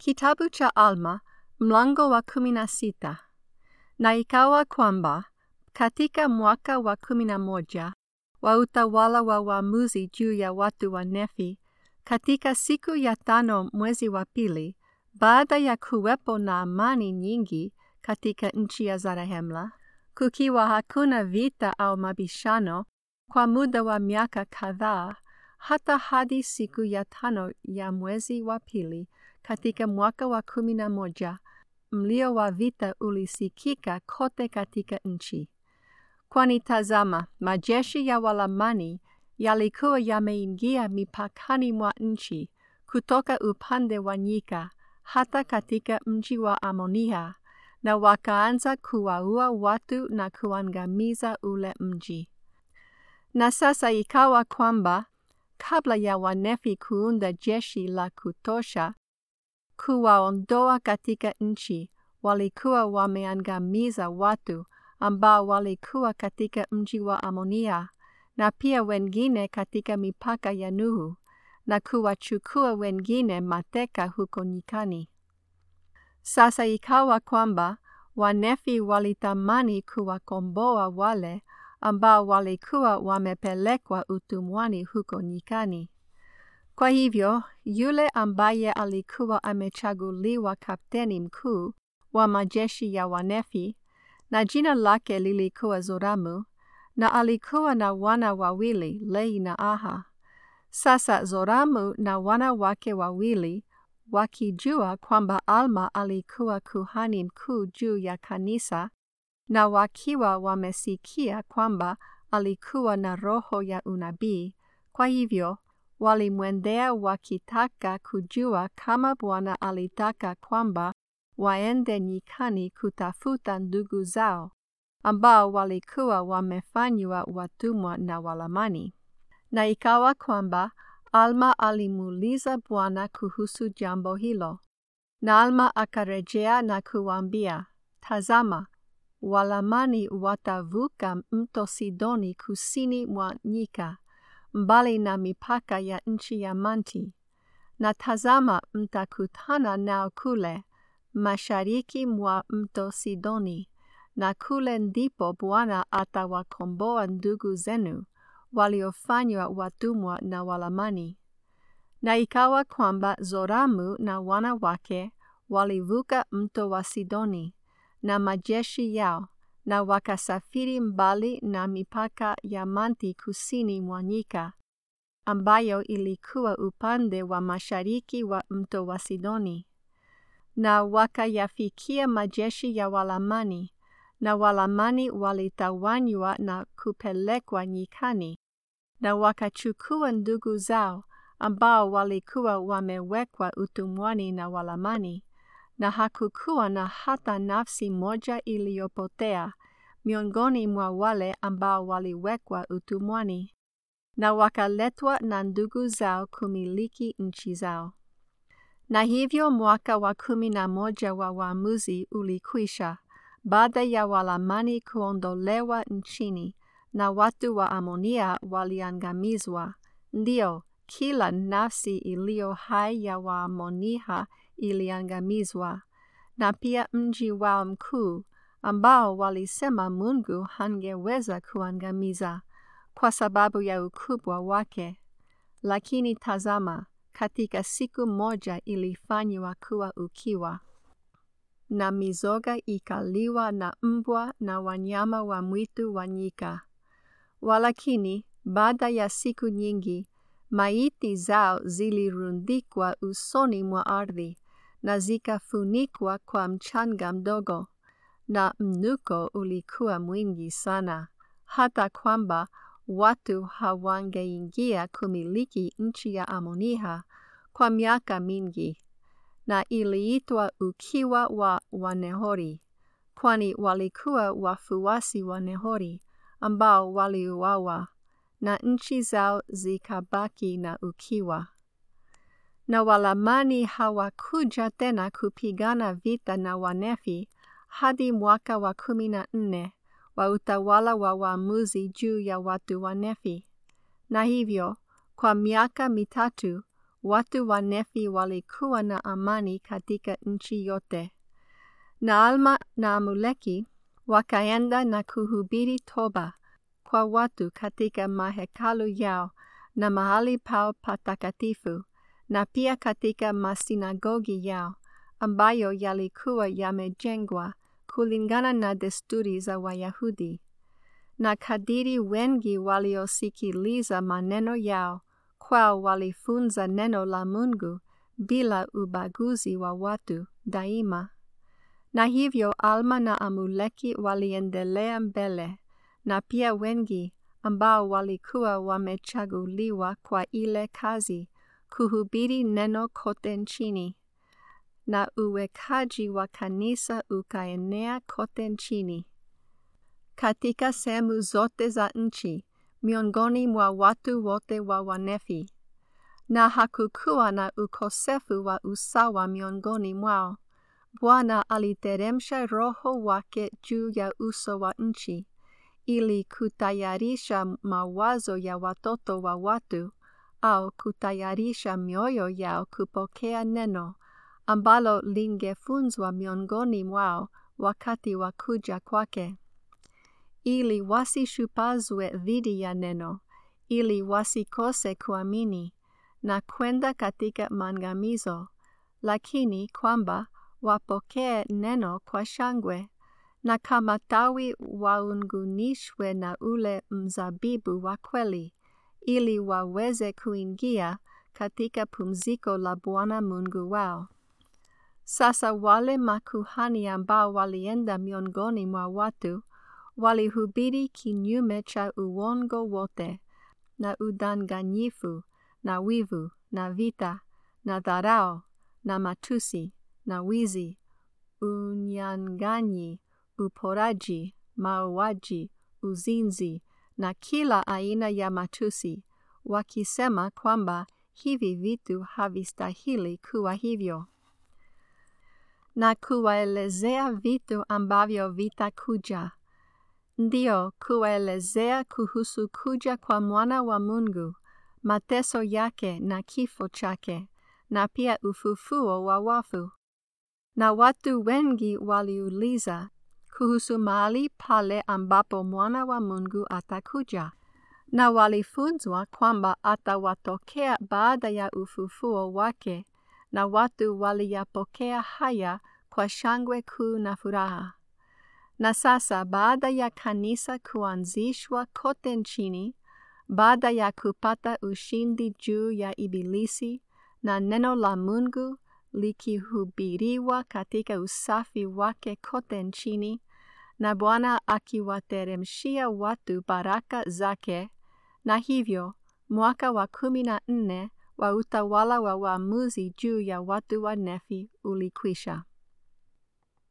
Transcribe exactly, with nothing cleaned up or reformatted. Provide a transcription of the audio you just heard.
Kitabu cha Alma, mlango wa kumi na sita. Na ikawa kwamba, katika mwaka wa kumi na moja, wa utawala wa waamuzi juu ya watu wa Nefi, katika siku ya tano mwezi wa pili, baada ya kuwepo na amani nyingi katika nchi ya Zarahemla, kukiwa hakuna vita au mabishano kwa muda wa miaka kadhaa, hata hadi siku ya tano ya mwezi wa pili, katika mwaka wa kumi na moja, mlio wa vita ulisikika kote katika nchi. Kwani tazama, majeshi ya Walamani yalikuwa yameingia mipakani mwa nchi, kutoka upande wa nyika, hata katika mji wa Amonia, na wakaanza kuwaua watu na kuangamiza ule mji. Na sasa ikawa kwamba, kabla ya Wanefi kuunda jeshi la kutosha kuwaondoa katika nchi, walikuwa wameangamiza watu ambao walikuwa katika mji wa Amonia, na pia wengine katika mipaka ya Nuhu, na kuwachukua wengine mateka huko nyikani. Sasa ikawa kwamba Wanefi walitamani kuwakomboa wale ambao walikuwa wamepelekwa utumwani huko nyikani. Kwa hivyo, yule ambaye alikuwa amechaguliwa kapteni mkuu wa majeshi ya Wanefi, na jina lake lilikuwa Zoramu, na alikuwa na wana wawili, Lei na Aha. Sasa Zoramu na wana wake wawili, wakijua kwamba Alma alikuwa kuhani mkuu juu ya kanisa, na wakiwa wamesikia kwamba alikuwa na roho ya unabii, kwa hivyo walimwendea wakitaka kujua kama Bwana alitaka kwamba waende nyikani kutafuta ndugu zao, ambao walikuwa wamefanywa watumwa na Walamani. Na ikawa kwamba Alma alimuuliza Bwana kuhusu jambo hilo, na Alma akarejea na kuambia, tazama, Walamani watavuka mto Sidoni kusini mwa nyika, mbali na mipaka ya nchi ya Manti, na tazama mtakutana nao kule, mashariki mwa mto Sidoni, na kule ndipo Bwana atawakomboa ndugu zenu, waliofanywa watumwa na Walamani. Na ikawa kwamba Zoramu na wana wake walivuka mto wa Sidoni, na majeshi yao, na wakasafiri mbali na mipaka ya Manti kusini mwa nyika, ambayo ilikuwa upande wa mashariki wa mto wa Sidoni. Na wakayafikia majeshi ya Walamani, na Walamani walitawanywa na kupelekwa nyikani, na wakachukua ndugu zao ambao walikuwa wamewekwa utumwani na Walamani, na hakukuwa na hata nafsi moja iliyopotea miongoni mwa wale ambao waliwekwa utumwani, na wakaletwa na ndugu zao kumiliki nchi zao. Na hivyo mwaka wa kumi na moja wa waamuzi ulikwisha, baada ya Walamani kuondolewa nchini, na watu wa Amonia waliangamizwa. Ndio, kila nafsi iliyo hai ya Waamonia iliangamizwa, na pia mji wao mkuu, ambao walisema Mungu hangeweza kuangamiza, kwa sababu ya ukubwa wake. Lakini tazama, katika siku moja ilifanywa kuwa ukiwa, na mizoga ikaliwa na mbwa na wanyama wa mwitu wa nyika. Walakini, baada ya siku nyingi, maiti zao zilirundikwa usoni mwa ardhi, na zikafunikwa kwa mchanga mdogo, na mnuko ulikuwa mwingi sana, hata kwamba watu hawangeingia kumiliki nchi ya Amonia kwa miaka mingi, na iliitwa ukiwa wa Wanehori, kwani walikuwa wafuasi wa Nehori ambao waliuawa, na nchi zao zikabaki na ukiwa. Na Walamani hawakuja tena kupigana vita na Wanefi hadi mwaka wa kumi na nne wa utawala wa waamuzi juu ya watu wa Nefi. Na hivyo, kwa miaka mitatu, watu wa Nefi walikuwa na amani katika nchi yote. Naalma na Amuleki wakaenda na kuhubiri toba kwa watu katika mahekalu yao na mahali pao patakatifu, na pia katika masinagogi yao ambayo yalikuwa yamejengwa kulingana na desturi za Wayahudi. Na kadiri wengi waliosikiliza maneno yao, kwao walifunza neno la Mungu bila ubaguzi wa watu daima. Na hivyo Alma na Amuleki waliendelea mbele, na pia wengi ambao walikuwa wamechaguliwa kwa ile kazi kuhubiri neno kote nchini, na uwekaji wa kanisa ukaenea kote nchini katika sehemu zote za nchi, miongoni mwa watu wote wa Wanefi. Na hakukuwa na ukosefu wa usawa miongoni mwao. Bwana aliteremsha Roho wake juu ya uso wa nchi, ili kutayarisha mawazo ya watoto wa watu, au kutayarisha mioyo yao kupokea neno ambalo lingefunzwa miongoni mwao wakati wa kuja kwake, ili wasishupazwe dhidi ya neno, ili wasikose kuamini na kwenda katika maangamizo, lakini kwamba wapokee neno kwa shangwe, na kama tawi waunganishwe na ule mzabibu wa kweli, ili waweze kuingia katika pumziko la Bwana Mungu wao. Sasa wale makuhani ambao walienda miongoni mwa watu walihubiri kinyume cha uongo wote, na udanganyifu, na wivu, na vita, na dharau, na matusi, na wizi, unyang'anyi, uporaji, mauaji, uzinzi, na kila aina ya matusi, wakisema kwamba hivi vitu havistahili kuwa hivyo, na kuwaelezea vitu ambavyo vitakuja. Ndio, kuwaelezea kuhusu kuja kwa Mwana wa Mungu, mateso yake na kifo chake, na pia ufufuo wa wafu. Na watu wengi waliuliza kuhusu mahali pale ambapo Mwana wa Mungu atakuja, na walifunzwa kwamba atawatokea baada ya ufufuo wake, na watu waliyapokea haya kwa shangwe kuu na furaha. Na sasa baada ya kanisa kuanzishwa kote nchini, baada ya kupata ushindi juu ya Ibilisi, na neno la Mungu likihubiriwa katika usafi wake kote nchini, na Bwana akiwateremshia watu baraka zake, na hivyo mwaka wa kumi na nne wa utawala wa waamuzi juu ya watu wa Nefi ulikwisha.